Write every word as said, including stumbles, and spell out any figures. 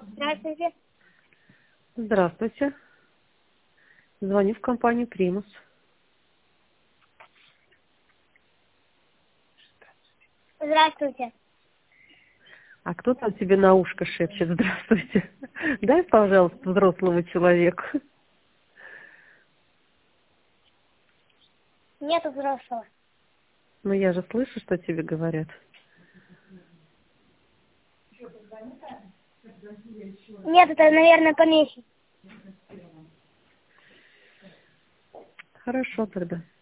Здравствуйте. Здравствуйте. Звоню в компанию «Примус». Здравствуйте. А кто там тебе на ушко шепчет «Здравствуйте»? Дай, пожалуйста, взрослому человеку. Нету взрослого. Ну, я же слышу, что тебе говорят. Нет, это, наверное, помещик. Хорошо тогда.